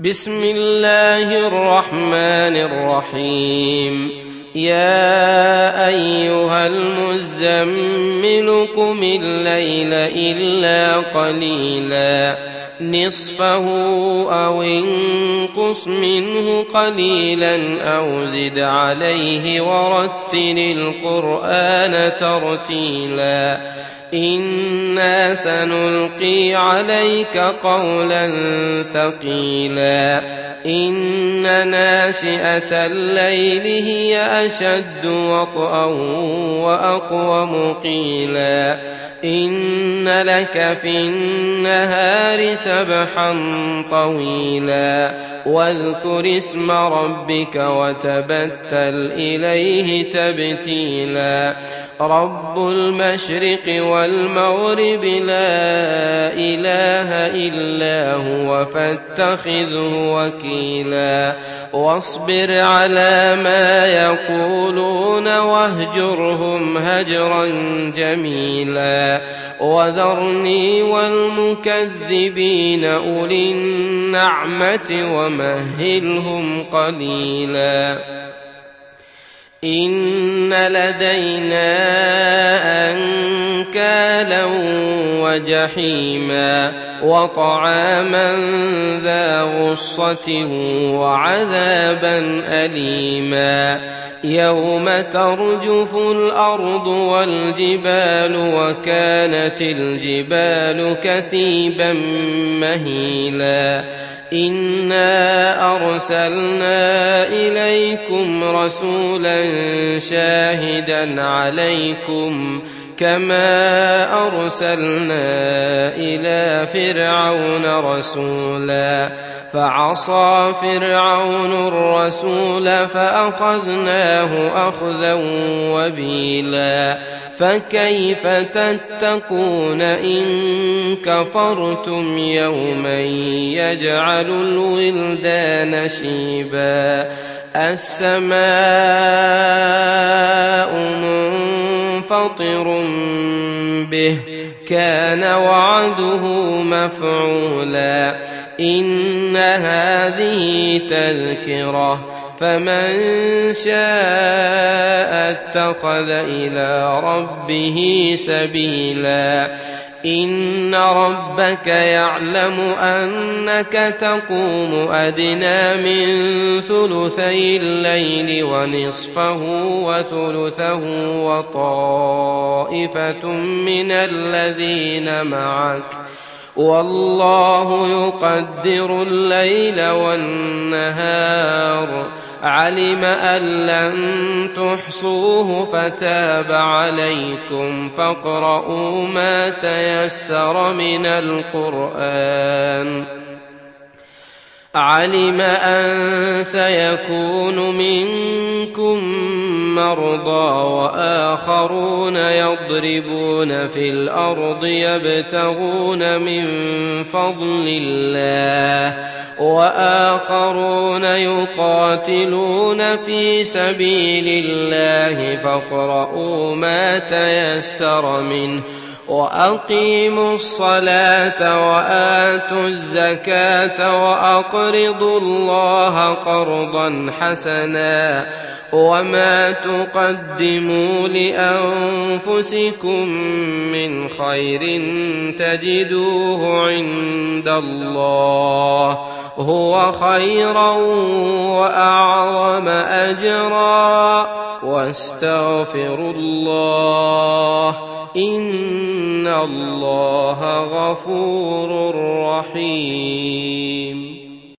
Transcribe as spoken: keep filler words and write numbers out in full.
بسم الله الرحمن الرحيم يا أيها المزمل قم الليل إلا قليلا نصفه أو انقص منه قليلا أو زد عليه ورتل القرآن ترتيلا إنا سنلقي عليك قولا ثقيلا إن ناشئة الليل هي أشد وطئا وأقوم قيلا إن لك في النهار سبحا طويلا واذكر اسم ربك وتبتل إليه تبتيلا رب المشرق والمغرب لا إله إلا هو فاتخذه وكيلا واصبر على ما يقولون واهجرهم هجرا جميلا وذرني والمكذبين أولي النعمة ومهلهم قليلا إن لدينا أنكالا وجحيما وطعاما ذا غصة وعذابا أليما يوم ترجف الأرض والجبال وكانت الجبال كثيبا مهيلا إنا أرسلنا إليكم رسولا شاهدا عليكم كما أرسلنا إلى فرعون رسولا فعصى فرعون الرسول فأخذناه أخذا وبيلا فكيف تتقون إن كفرتم يوما يجعل الولدان شيبا السماء منفطر به كان وعده مفعولا إن هذه تذكرة فمن شاء اتخذ إلى ربه سبيلا إن ربك يعلم أنك تقوم أدنى من ثلثي الليل ونصفه وثلثه وطائفة من الذين معك والله يقدر الليل والنهار علم أن لن تحصوه فتاب عليكم فاقرؤوا ما تيسر من القرآن علم أن سيكون منكم مرضى وآخرون يضربون في الأرض يبتغون من فضل الله وآخرون يقاتلون في سبيل الله فاقرؤوا ما تيسر منه وأقيموا الصلاة وآتوا الزكاة وأقرضوا الله قرضا حسنا وما تقدموا لأنفسكم من خير تجدوه عند الله هو خيرا وأعظم أجرا واستغفروا الله إن الله غفور رحيم.